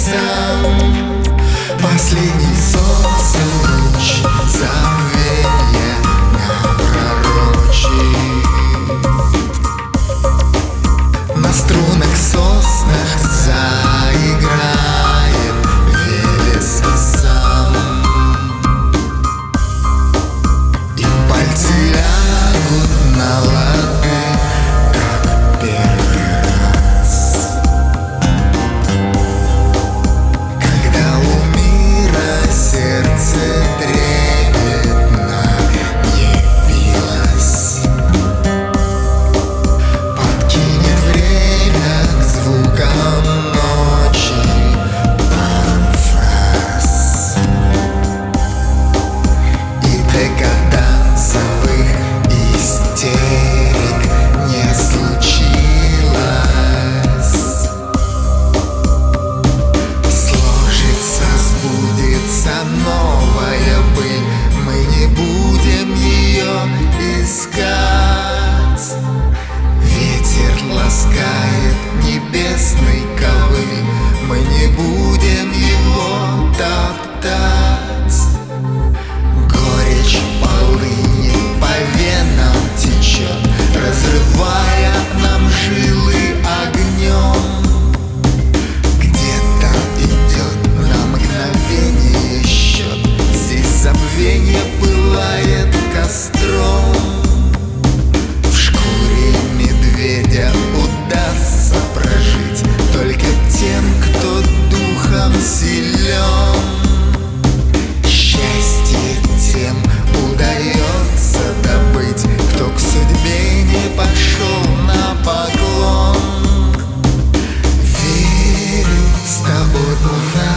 сам. Последний солнце луч забвенья напророчит. На струнах соснах заиграет Велес сам. И пальцы лягут на лады, как первый раз, когда у мира сердце трепетно не билось. Подкинет время к звукам ночи пару фраз, и догадаться в их истерик не случилось. Сложится, сбудется новая быль, мы не будем ее искать. Ветер ласкает небесный ковыль, мы не будем его топтать. Горечь полыни по венам течет, разрывая нам жилы огнем. Где-то идет на мгновение счет, здесь забвенье пылает костром. В шкуре медведя удастся прожить только тем, кто духом силен. Счастье тем удается добыть, кто к судьбе не пошел на поклон. Верю, с тобой у нас